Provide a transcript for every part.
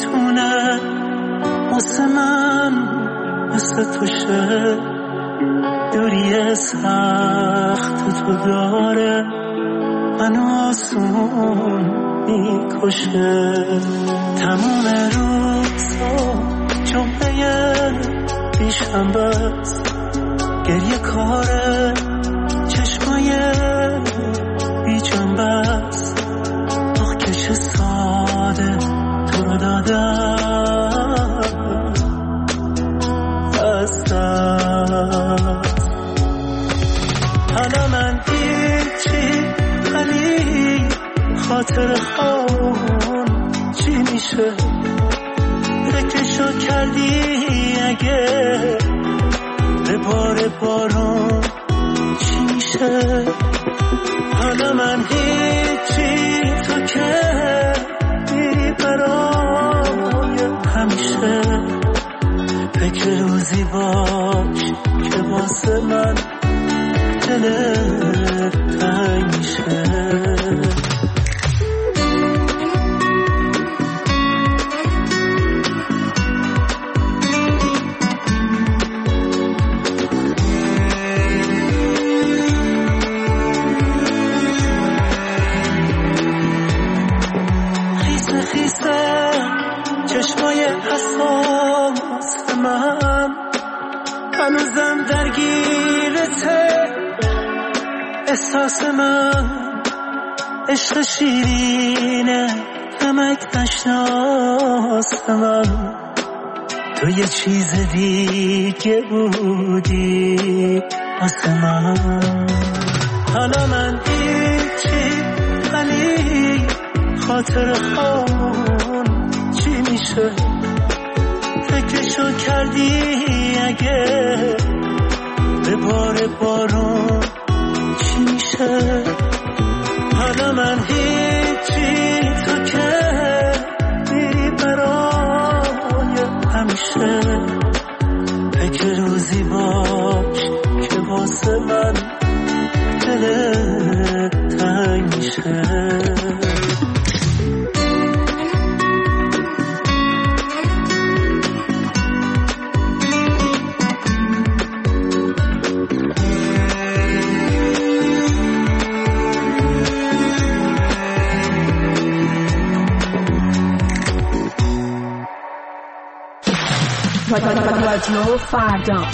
نمیتونه واسه من مثل تو شه. دوری سخت تو داره منو آسون میکشه. تمام روزا جمعه پیشم بس گریه کاره چشمای بی جنبه است. آخ که چه ساده تو رو دادم از دست. حالا من هیچی ولی خاطر خون چی میشه؟ فکرشو کردی اگه به بار بارون چی میشه؟ حالا من هیچی تو که میری برای همیشه. فکر روزی باش که واسه من دلت تنگ میشه. چشمای حساس من هنوزم درگیرته. احساس من عشق شیرینه نمک نشناس من. تو یه چیز دیگه بودی واسه من. حالا من هیچی ولی خاطر خون چی میشه؟ فکرشو کردی اگه به بار بارون چی میشه؟ حالا من هیچی تو که میری برای همیشه. فکر روزی باش که واسه من دلت تنگ میشه. رادیو فردا.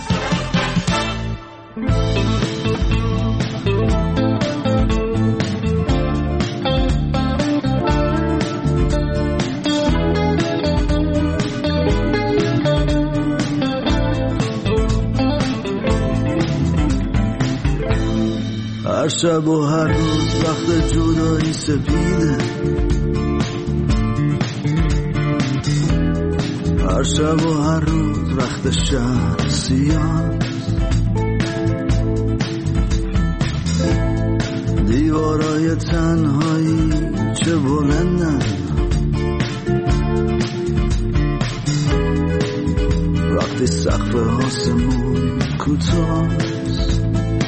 هر شب و هر روز وقت جدایی سپیده. هر شب و هر روز وقت شب سیاه. دیوارای تنهایی چه بلندن. وقتی سقف آسمون کوتاست.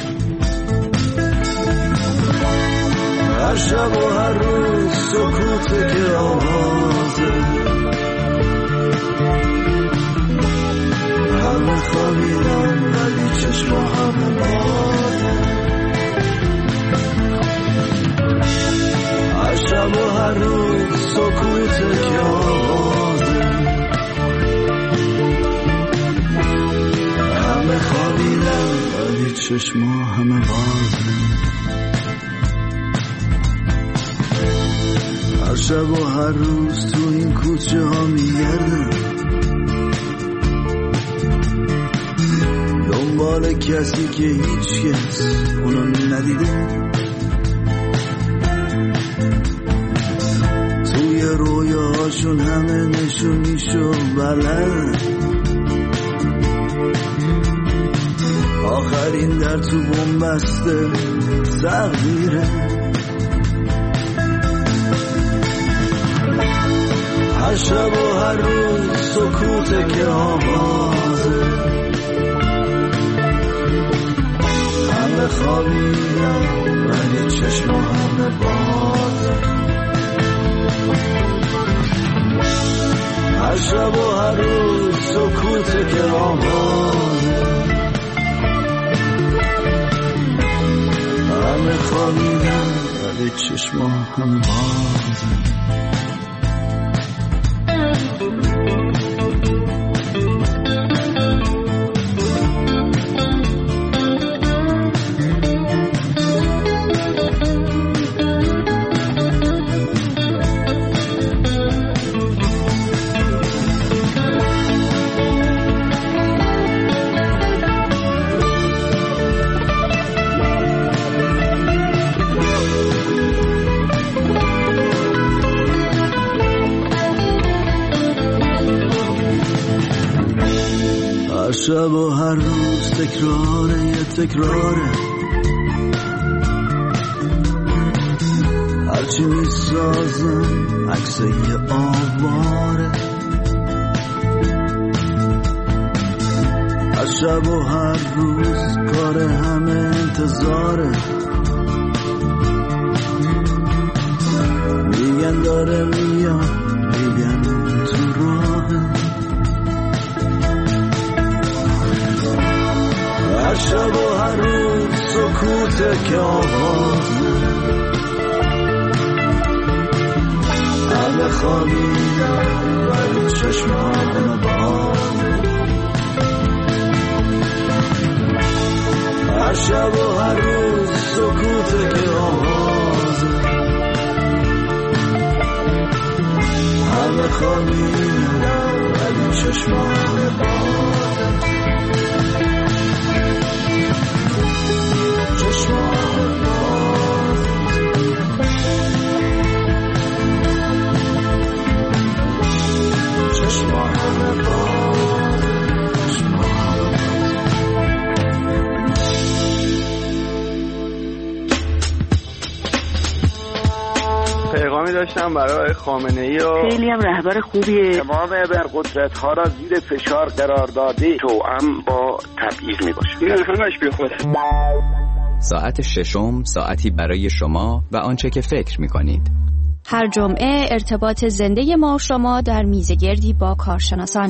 هر شب و هر روز سکوته که آوازه. همه خوابیدن ولی چشما همه بازه. هر شب و هر روز سکوته که آوازه. همه خوابیدن ولی چشما همه بازه. هر شب و هر روز تو این کوچه ها میگردم دنبال کسی که هیچ کس اونو ندیده. توی رویاهاشون همه نشونیشو بلد. آخرین در تو بنبسته تقدیره. هر شب و هر روز سکوته که آوازه. همه خوابیدن ولی چشم همه بازه. هر شب و هر روز سکوته که آوازه، همه خوابیدن ولی چشما همه بازه. هر شب و هر روز تکراره یه تکراره، هرچی میسازم عکس یه آواره. هر شب و هر روز کار همه انتظاره، میگن داره میاد میگن تو راهه. هر شب و هر روز سکوته که آوازه، همه خوابیدن ولی چشم‌ها همه بازه. هر شب و هر روز سکوته که آوازه، همه خوابیدن ولی چشم‌ها همه بازه. پیغامی داشتم برای خامنه‌ای و خیلی هم رهبر خوبیه. تمام ابرقدرت‌ها را زیر فشار قرار داده، توأم با تبعیض میباشه. این همش بیخوده. ساعت ششم، ساعتی برای شما و آنچه که فکر می‌کنید. هر جمعه ارتباط زنده ما و شما در میزگردی با کارشناسان.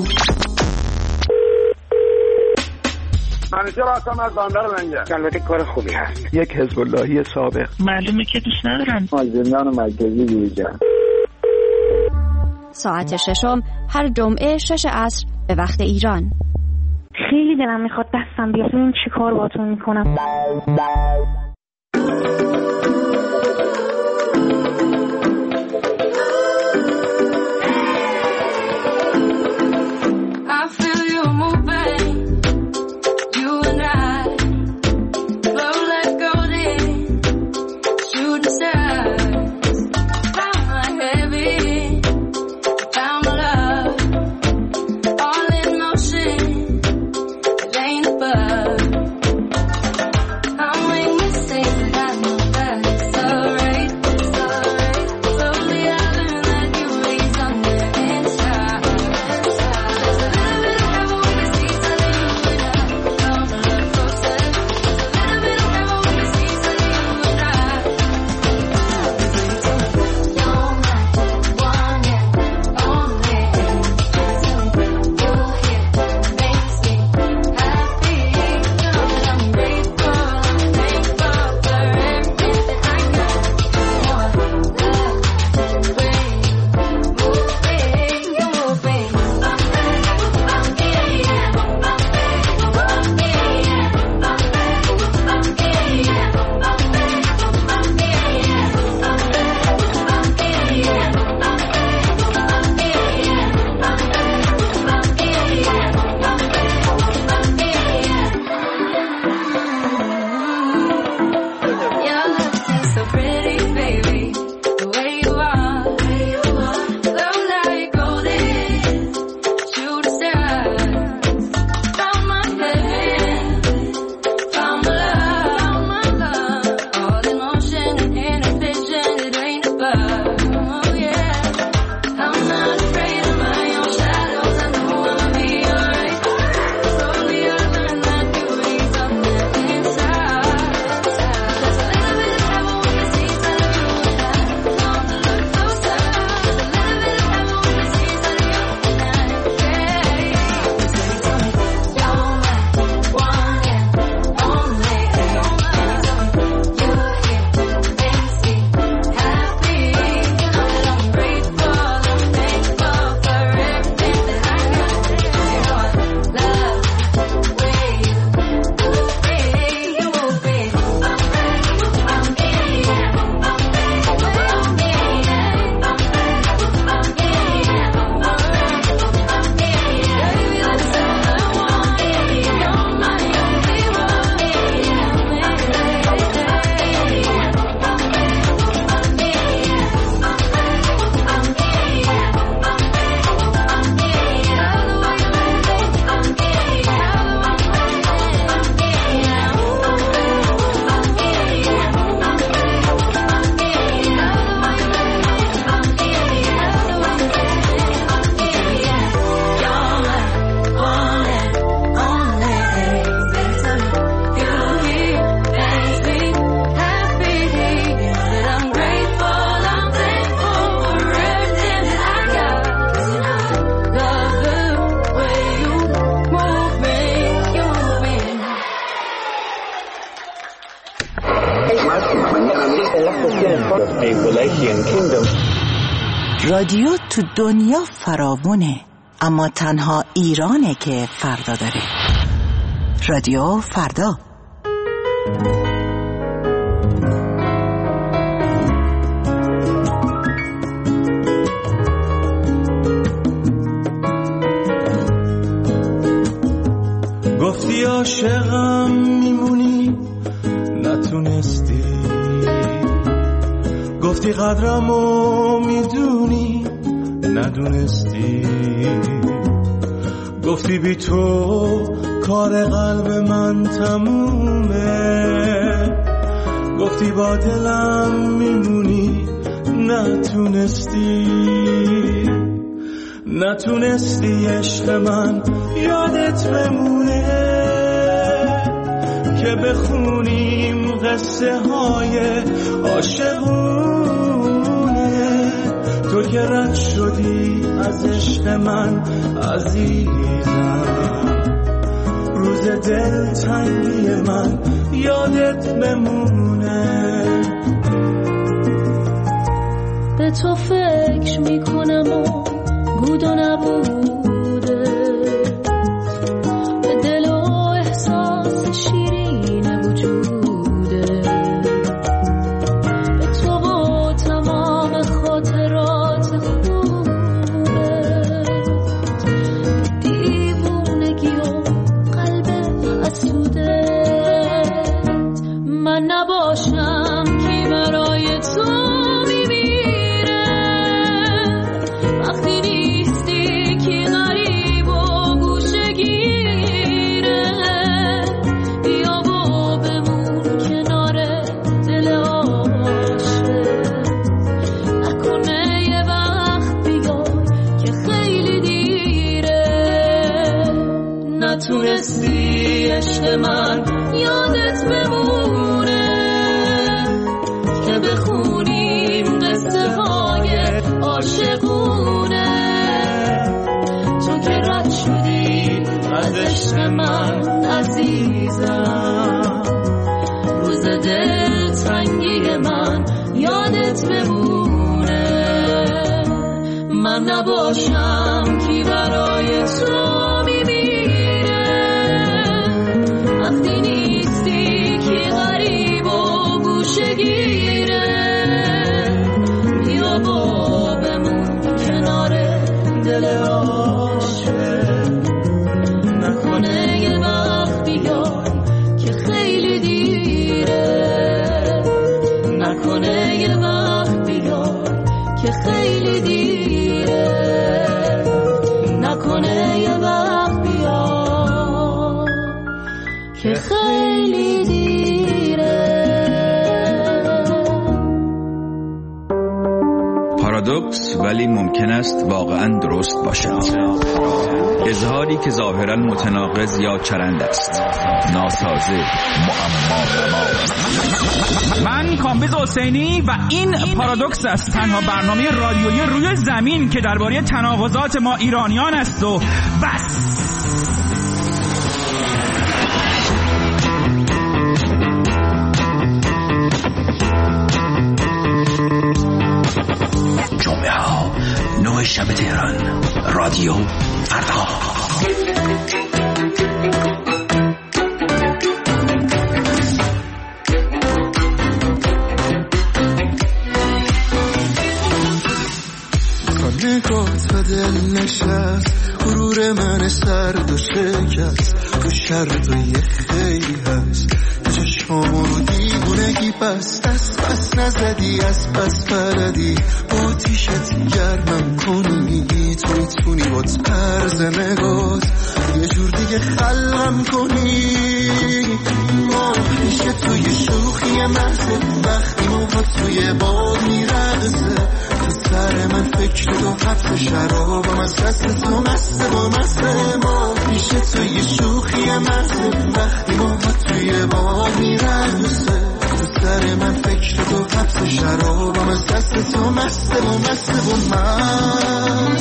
منیجر هستم از بندر منجر. البته کار خوبی هست. یک حزب اللهی سابق. معلومه که دوست ندارن. زندان مرکزی جوجا. ساعت ششم هر جمعه 6 عصر به وقت ایران. خیلی دلم میخواد دستم بیاد ببینم چی کار باهاتون میکنم. I'm waiting رادیو تو دنیا فراوونه، اما تنها ایرانه که فردا داره. رادیو فردا. گفتی عاشقم میمونی نتونستی، گفتی قدرمو میدونی ندونستی، گفتی بی تو کار قلب من تمومه، گفتی با دلم میمونی نتونستی عشق من یادت بمونه که بخونیم قصه های عاشقونه. تو که رد شدی از عشق من عزیزم، روز دل تنگی من یادت بمونه. به تو فکر میکنم و بود و نبوده، به دل و احساس شیرین وجوده، به تو و تمام خاطرات خوبه، دیوونگی و قلب حسوده. من نباشم که برای تو نتونستی عشق من یادت بمونه که بخونیم قصه های عاشقونه. تو که رد شدی از عشق من عزیزم، روز دل تنگی من یادت بمونه. من نباشم کی برای تو وقتی نیستی که غریب و گوشگیره، بیا با بمون کنار دل عاشق، نکنه یه وقت بیای که خیلی دیره، نکنه یه وقت بیای که خیلی دیره، نکنه یه وقت بیای که خیلی دیره. پارادوکس ولی ممکن است واقعا درست باشد. اظهاری که ظاهرا متناقض یا چرند است، ناسازه، معما. من کامبیز حسینی و این پارادوکس است، تنها برنامه رادیویی روی زمین که درباره تناقضات ما ایرانیان است و بس. جمعه ها 9 شب تهران، رادیو فردا. نگات و دل نشست، غرور من سرد و شکست، تو شرط و یه خیلی هست، چشمامو رو دیوونگی بست، از پس نزدی از پس بلدی، با تیشت گرمم کنی، تو میتونی با طرز نگات یه جور دیگه خلقم کنی. ما میشه توی شوخی محضه، وقتی موها توی باد میرقصه، تو سر من فکر تو حبس شرابم، از دست تو مسته با مسته. ما میشه توی شوخی محضه، وقتی موها توی باد میرقصه، تو سر من فکر تو حبس شرابم، از دست تو مسته با مسته با من.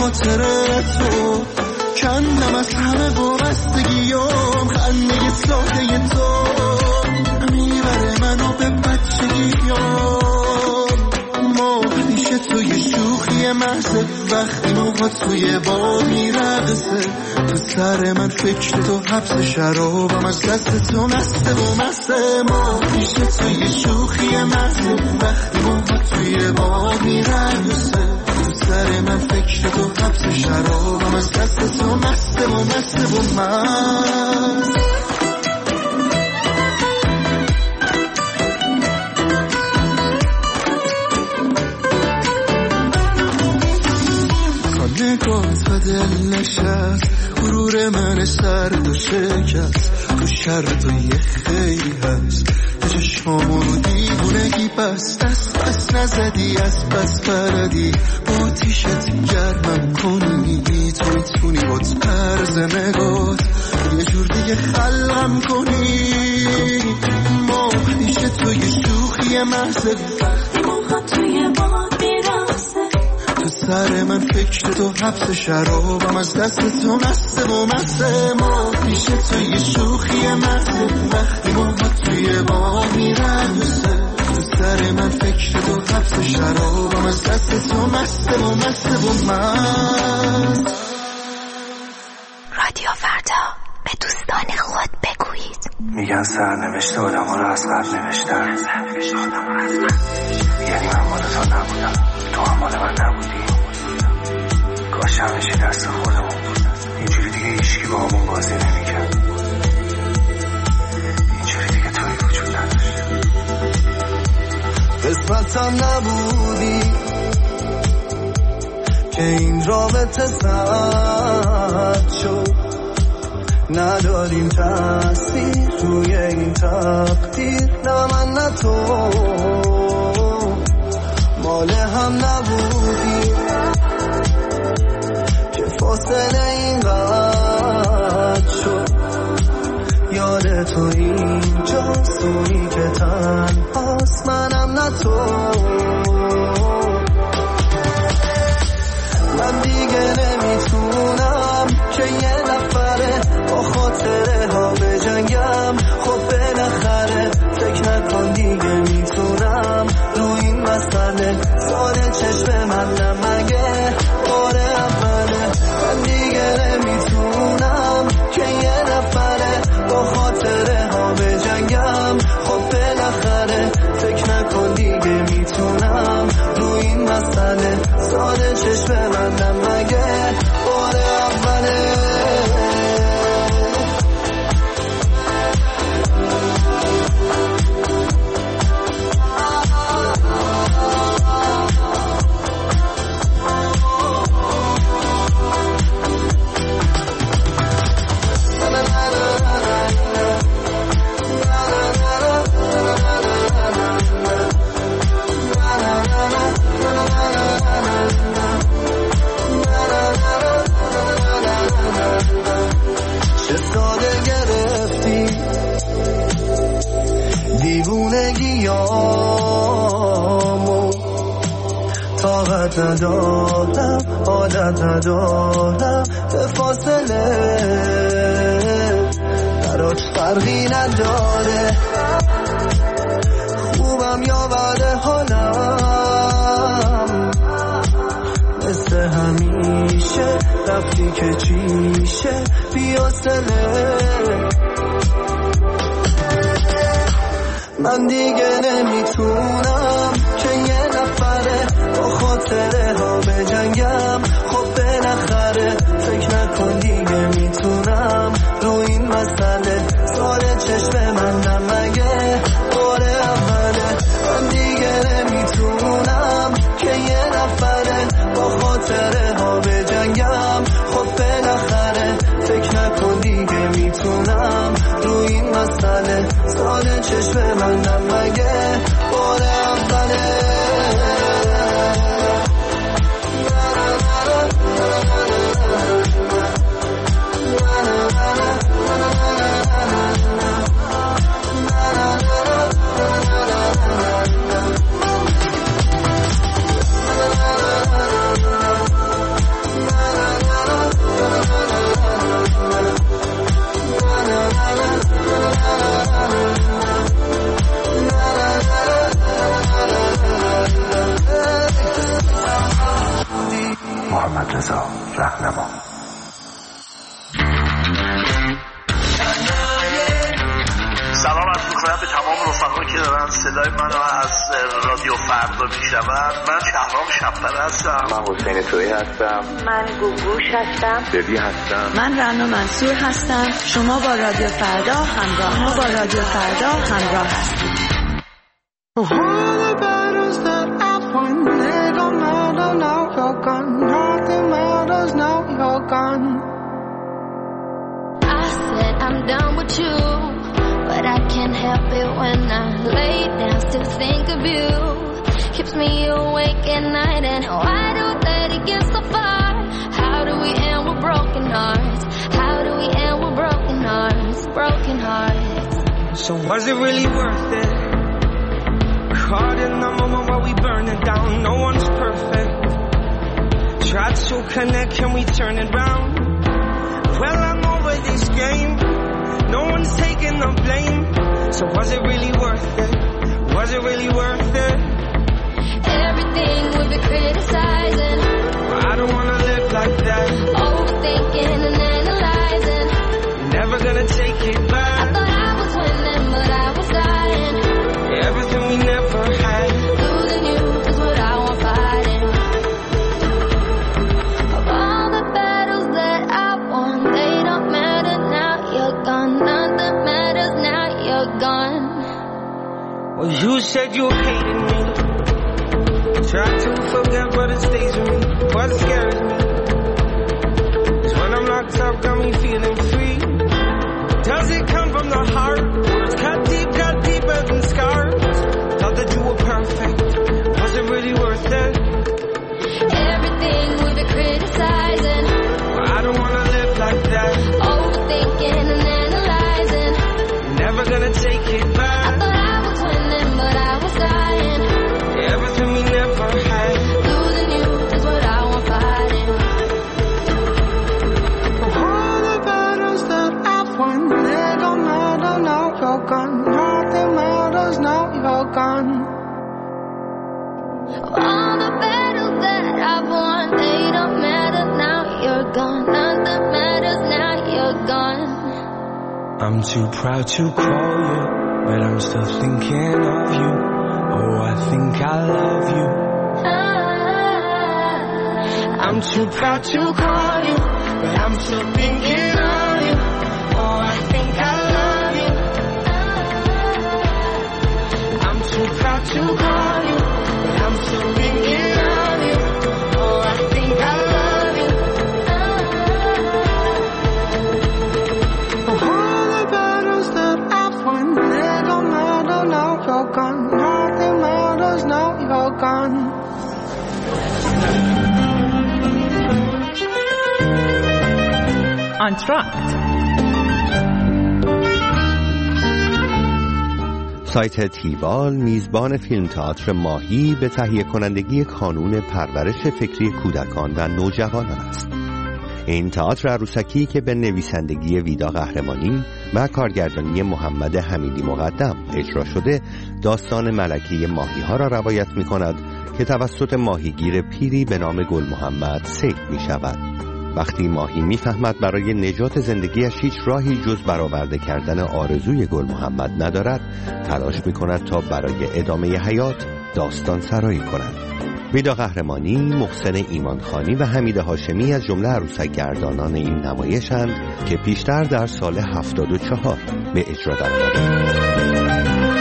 خاطر تو کندم از همه وابستگیام خنده ساده تو میبره منو به بچگیام ما پیش توی شوخی محض وقتی موها توی باد میرقصه تو سر من فکر تو حبس شرابم از دست تو مسته و مسته ما پیش توی شوخی محض وقتی موها توی باد میرقصه تو سر من فکر تو حبس شرابم از دست تو مسته و مسته و مسته نگات و دل نشست غرور من سرد و شکست تو شرط و یه خیلی هست چشمامو رو دیوونگی بست دست نزدی از بس بردی با آتیشت گرمم کنی تو میتونی با طرز نگات یه جور دیگه خلقم کنی ما پیش توی شوخی محض وقتی موها توی باد میرقصه تو سر من فکر تو حبس شرابم از دست تو مسته و مسته ما پیش توی شوخی مسته وقتی موها توی با میرقصه تو سر من فکر تو حبس شرابم از دست تو مسته و مسته و مسته. رادیو فردا به دوستان خود بگویید. میگن سرنوشت آدم‌ها رو از قبل نوشتن. یعنی من مال تو نبودم، تو هم مال من نبودی. کاش همیشه دست خودمون بود. اینجوری دیگه هیچکی با همون بازی نمی‌کرد. اینجوری دیگه توی وجود نداشت. قسمتم نبودی که این رابطه سرد شد. نداریم تأثیر روی این تقدیر، نه من نه تو مال هم نبودی که فاصله این قد شد. یاد تو اینجا سونی که تنهاست، منم نه تو. من دیگه نمیتونم که یه نفره با خاطره ها بجنگم. خب بالاخره فکر نکن دیگه میتونم رو این مسئله ساده چشم من نمگه بار اوله. من دیگه نمیتونم که یه نفره با خاطره ها بجنگم. خب بالاخره فکر نکن دیگه میتونم رو این مسئله ساده چشم من نمگه بار اوله. دیوونگیامو طاقت ندارم، عادت ندارم به فاصله برات فرقی نداره. خوبم یا بد حالم مثل همیشه رفتی که چیشه بی‌حوصله. من دیگه نمیتونم که یه نفره با خاطره ها بجنگم. خب بالاخره فکر نکن دیگه میتونم رو این مسئله ساده چشم من نمگه بار اوله. من دیگه نمیتونم که یه نفره با خاطره ها بجنگم. خب بالاخره فکر نکن دیگه میتونم رو این مسئله ساده چشم من نمگه بار اوله. سلام عرض می‌کنم به تمام رفقایی که دارن صدای منو از رادیو فردا میشنون. من شهرام شب‌پر هستم. من حسین تویی هستم. من گوگوش هستم. ببی هستم. من رنا منصور هستم. شما با رادیو فردا همراه هستید. I'm done with you, but I can't help it when I lay down, still think of you. Keeps me awake at night, and why do let it get so far? How do we end with broken hearts? How do we end with broken hearts? Broken hearts. So was it really worth it? Caught in the moment while we burn it down. No one's perfect. Tried to connect, can we turn it round? Well, I'm over this game. No one's taking the blame. So was it really worth it? Was it really worth it? Everything we've been criticizing. I don't wanna live like that. Overthinking and analyzing. Never gonna take it back. I thought I was winning, but I was dying. Everything we never had. Losing you is what I want fighting. Of all the battles that I won, they don't matter now you're gone. Nothing matters now you're gone. Well, you said you hated me. Try to forget, but it stays with me. What scares me is when I'm locked up, got me feeling free. Does it come from the heart? Words cut deeper than scars. Thought that you were perfect. Was it really worth it? Everything we've been criticizing. I don't wanna live like that. Overthinking and analyzing. Never gonna take it back. I thought I was winning, but I was dying. Everything we never had. Losing you is what I want fighting. All the battles that I've won, they don't matter now you're gone. Nothing matters now you're gone. All the battles that I've won, they don't matter now you're gone. Nothing matters now you're gone. I'm too proud to call you, but I'm still thinking of you. Oh, I think I love you. I'm too proud to call you, but I'm still thinking of you. Oh, I think I love you. I'm too proud to call you, but I'm still thinking of you. Oh, I think I love you. All the battles that I've won, they don't matter now you're gone. Nothing matters now you're gone. آنتراکت. سایت تیوال میزبان فیلم تئاتر ماهی به تهیه کنندگی کانون پرورش فکری کودکان و نوجوانان است. این تئاتر عروسکی که به نویسندگی ویدا قهرمانی و کارگردانی محمد حمیدی مقدم اجرا شده، داستان ملکه ماهی ها را روایت می کند که توسط ماهیگیر پیری به نام گل محمد صید می شود. وقتی ماهی میفهمد برای نجات زندگیش هیچ راهی جز برآورده کردن آرزوی گل محمد ندارد، تلاش میکند تا برای ادامه حیات داستان سرایی کند. ویدا قهرمانی، محسن ایمانخانی و حمید هاشمی از جمله عروسک گردانان این نمایشند که پیشتر در سال 74 به اجرا درآمدند.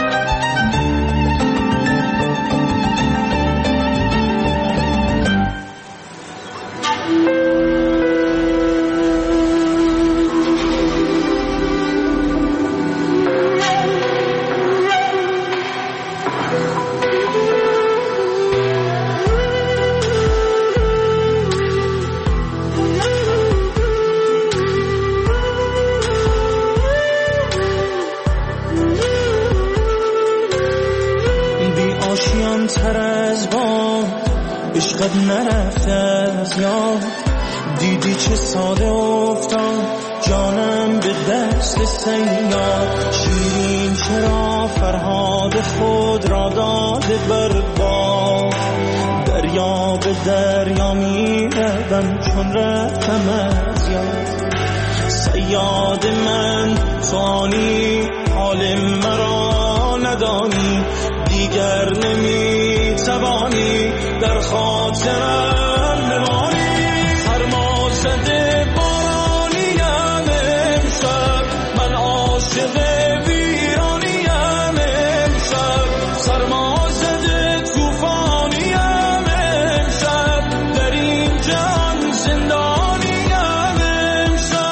عشقت نرفته از یاد، دیدی چه ساده افتاد جانم به دست سیاد. شیرین چرا فرهاد خود را داده بر باد، دریا به دریا می روم چون رفتم از یاد. صیاد من توانی حال مرا ندانی دیگر نمیتوانی در خاطرم بمانی سرما زده بارانیم امشب من عاشق ویرانیم امشب سرما زده توفانیم امشب در این جهان زندانیم امشب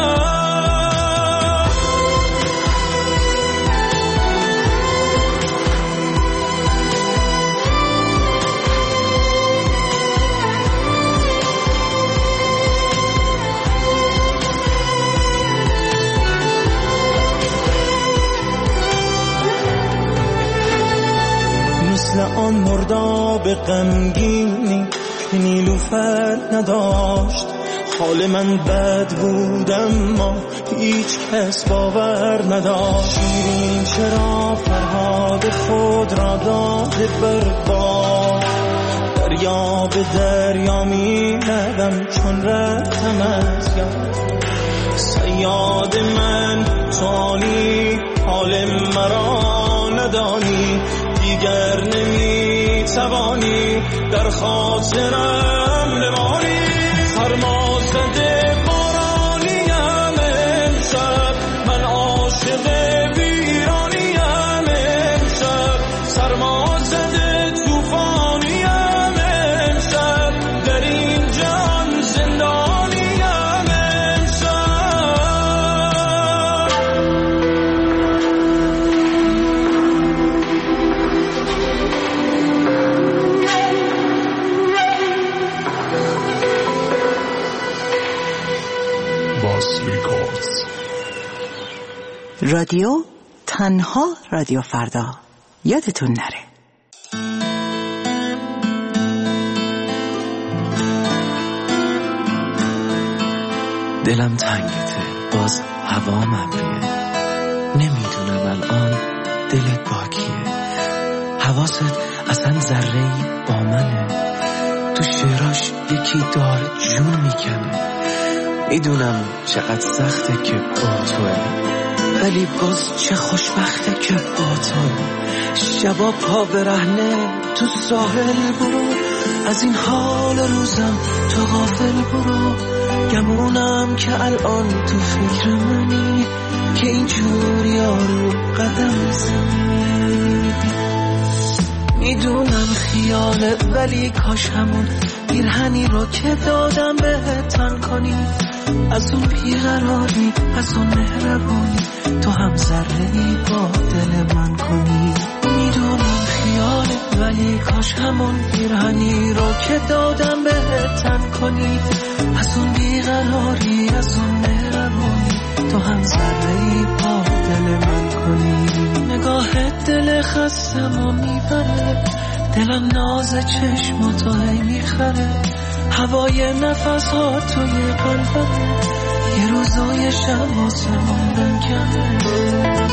مثل آن مرداب غمگینی که نیلوفر نداشت حال من بد بود اما هیچ کس باور نداشت شیرین چرا فرهاد خود را داده بر باد دریا به دریا می روم چون رفتم از یاد صیاد من توانی حال مرا ندانی دیگر نمیتوانی در خاطرم بمانی سرما زده بارانیم امشب من عاشق ویرانیم امشب سرما زده توفانیم امشب در این جهان زندانیم امشب رادیو تنها رادیو فردا یادتون نره. دلم تنگته باز هوا ابریه نمیدونم الان دلت با کیه حواست اصلا ذره‌ای با منه تو شعراش یکی داره جون میکنه میدونم چقدر سخته که با توه ولی باز چه خوشبخته که با تو شبا پا برهنه تو ساحل برو از این حال روزم تو غافل برو گمونم که الان تو فکر منی که اینجور یارو قدم میزنی میدونم خیاله ولی کاش همون پیرهنی رو که دادم بهت تن کنی از اون بیقراری از اون مهربونی تو هم ذره‌ای با دل من کنی میدونم خیاله ولی کاش همون پیرهنی رو که دادم بهت تن کنی از اون بیقراری از اون مهربونی تو هم ذره‌ای با دل من کنی نگاهت دل خستمو میبره دلم ناز چشماتو هی میخره هوای نفس ها توی قلبم یه روزای شب واسه موندن کنه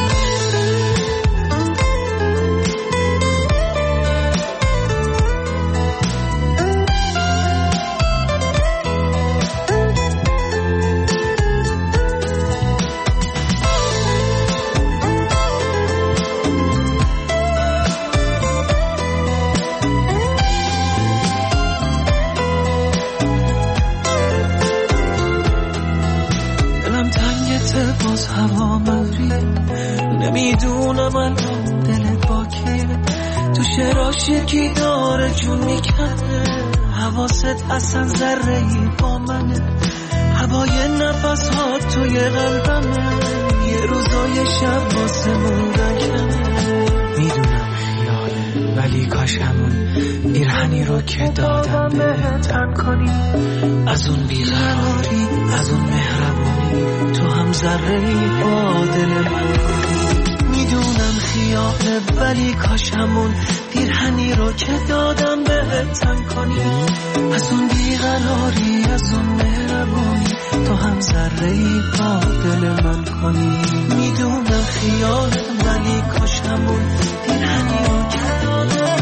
باز هوا مریه نمیدونم الان دلت با کیه تو شعراش یکی داره جون میکنه حواست اصلا ذره‌ای با منه هوای نفس ها توی قلبمه یه روزای شب واسه موندن کمه میدونم خیاله ولی کاش همون پیرهنی رو که دادم بهت تن کنی از اون بیقراری از اون مهربونی تو هم ذره‌ای با دل من میدونم خیاله ولی کاش همون پیرهنی رو که دادم بهت تن کنی از اون بیقراری از اون مهربونی تو هم ذره‌ای با دل من کنی میدونم خیاله ولی کاش همون پیرهنی رو که دادم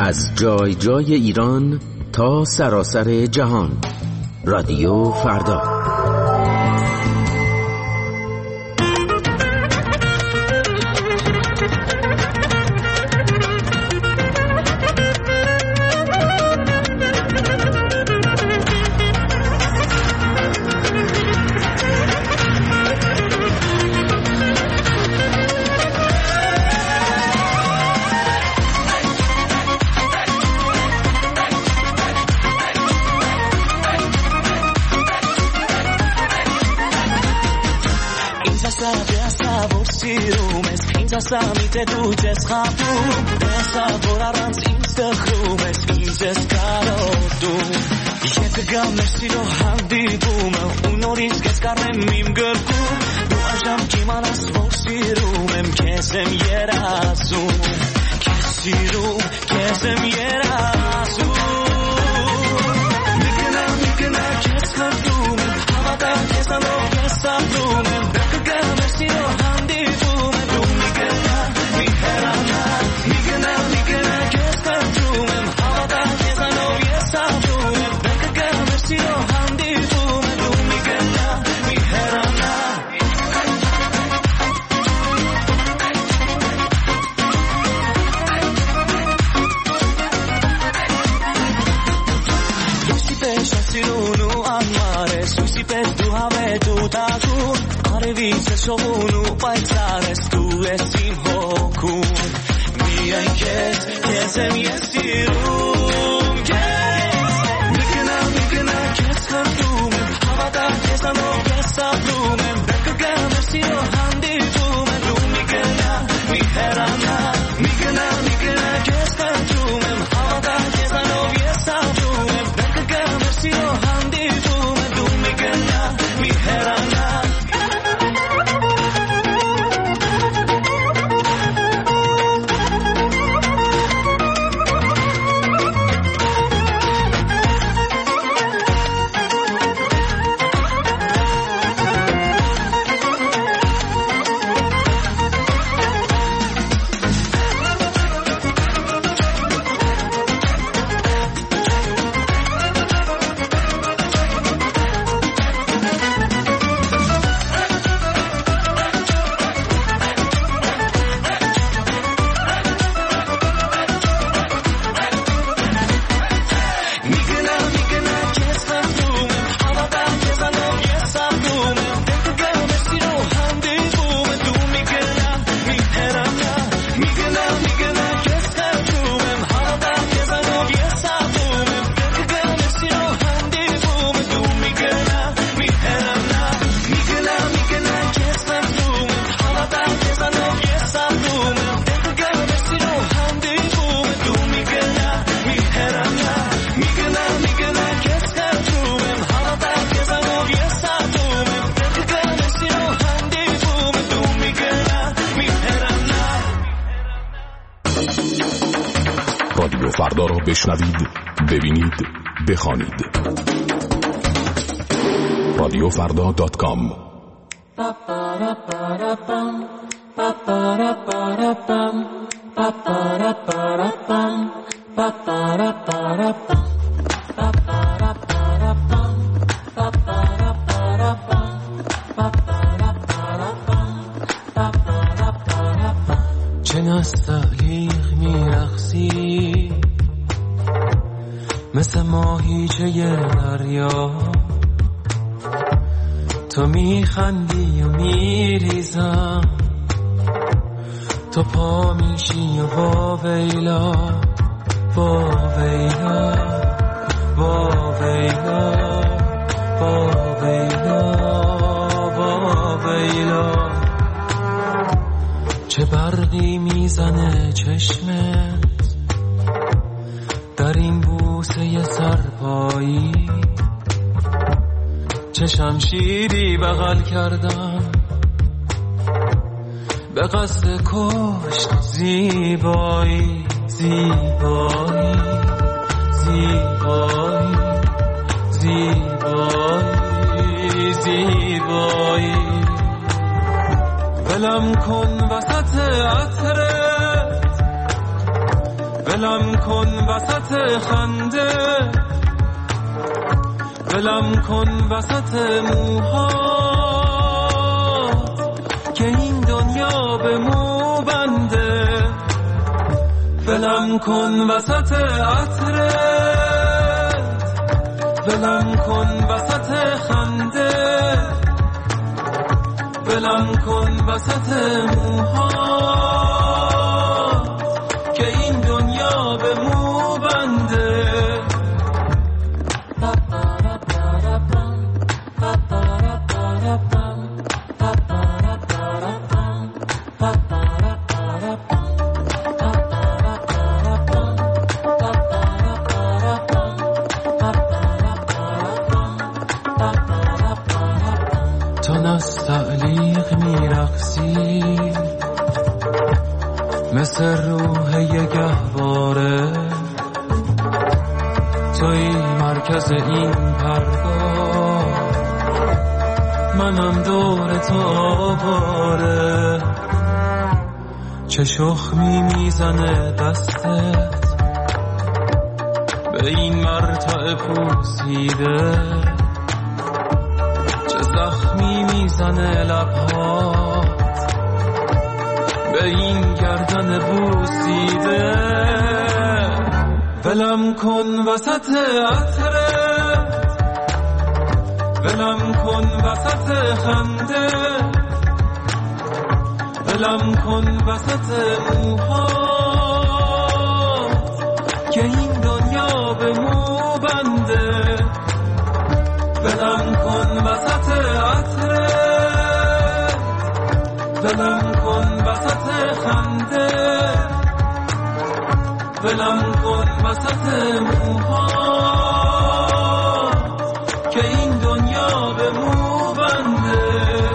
از جای جای ایران تا سراسر جهان. رادیو فردا. Samite duces khapum esa vorarans instakhrumes izes karodum yekgam mesilo handibum unoris keskarem mimgerkum duajam kimanas vosirumem kesem yerasum kesirum kesem yerasum mikna keskardum havada kesano kesabum yekgam mesilo handibum Sovunu paisares tu esim hokum mi kesem yesirum mikna kesardum havada kesano kesabrum bekgam mesilo handibum mikna miherana mikna kesardum havada kesano kesabrum bekgam mesilo handibum mikna miherana. فردا را بشنوید، ببینید، بخوانید. رادیوفردا.com. چه نستعلیق میرقصی مثل ماهیچه دریا، تو میخندی و میریزم، تو پا میشی و واویلا واویلا واویلا واویلا واویلا. چه برقی میزنه چشمت در این بوسه سرپایی، چه شمشیری بغل کردم به قصد کشت زیبایی زیبایی زیبایی زیبایی زیبایی. ولم کن وسط عطرت، ولم کن وسط خنده، ولم کن وسط موهات که این دنیا به مو بنده، ولم کن وسط عطرت، ولم کن وسط خنده، ولم کن وسط موهات که این دنیا به مو بنده. مثل روح یه گهواره، توی مرکز این پرگاه، منم دور تو آواره. چه شخمی میزنه دستت به این مرتع پوسیده، چه زخمی میزنه لبهات به این گردن بوسیده. ولم کن وسط عطرت، ولم کن وسط خنده، ولم کن وسط موهات که این دنیا به مو بنده، ولم کن وسط عطرت، ولم کن وسط خنده، ولم کن وسط موهات که این دنیا به مو بنده.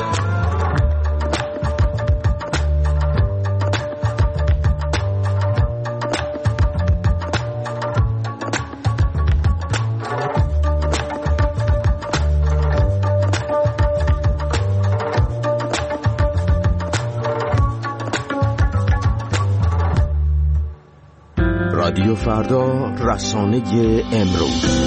رادیو فردا، رسانه امروز.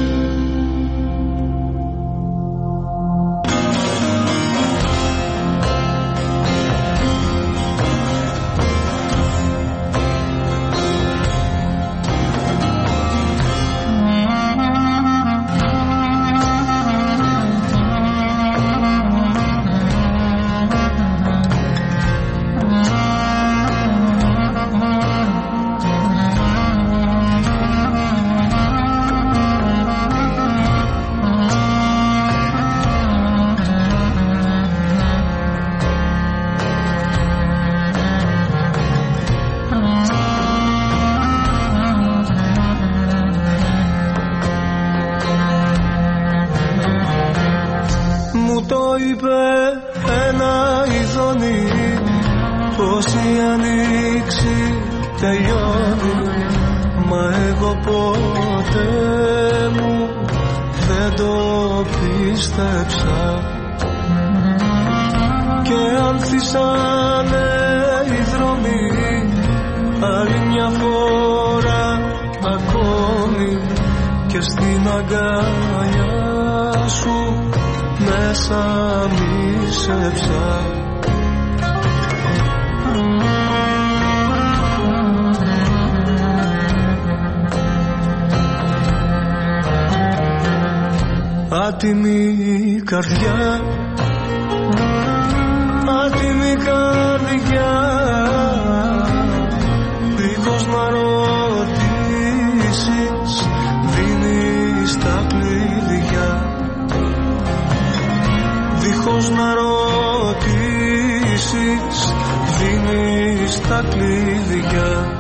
είπε ένα ειδονί, πως η ανοίξη τελειώνει, μα εγώ ποτέ μου δεν το πίστεψα. Και ανθίσανε οι δρόμοι άλλη μια φορά ακόμη, και στην αγκαλιά σου μέσα μίσεψα. Άτιμη καρδιά, άτιμη καρδιά, δίχως να ρωτήσεις δίνεις τα κλειδιά, δίχως να ρωτήσεις δίνεις τα κλειδιά.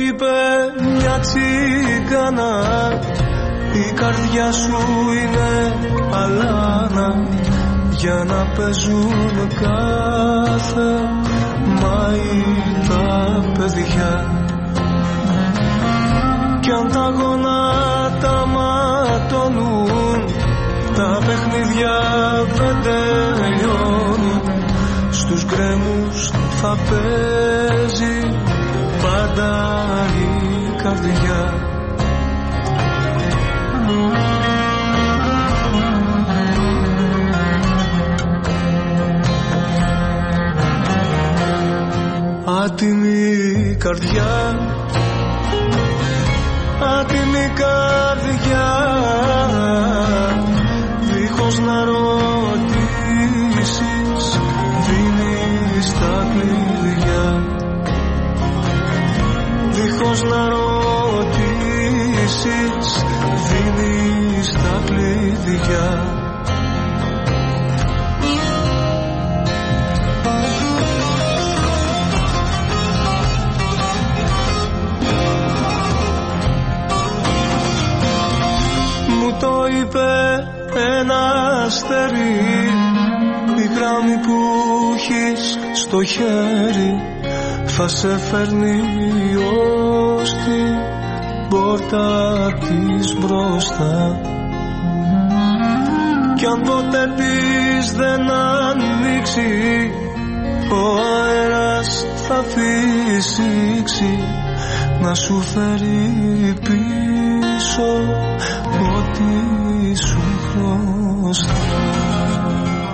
είπε μια τσίγκανα, η καρδιά σου είναι αλάνα για να παίζουν κάθε Μάη τα παιδιά. Κι αν τα γονάτα ματώνουν, τα παιχνίδια δεν τελειώνουν, στους γκρέμους θα παίζει πάντα η καρδιά. Άτιμη καρδιά, άτιμη καρδιά, δίχως να ρωτήσεις δίνεις τα κλειδιά. Δίχως να ρωτήσεις δίνεις τα κλειδιά. Το είπε ένα αστέρι, η γράμμη που έχεις στο χέρι θα σε φέρνει ως την πόρτα της μπροστά. Κι αν ποτέ της δεν ανοίξει, ο αέρας θα φυσήξει να σου φέρει πίσω ό,τι σου χρωστά.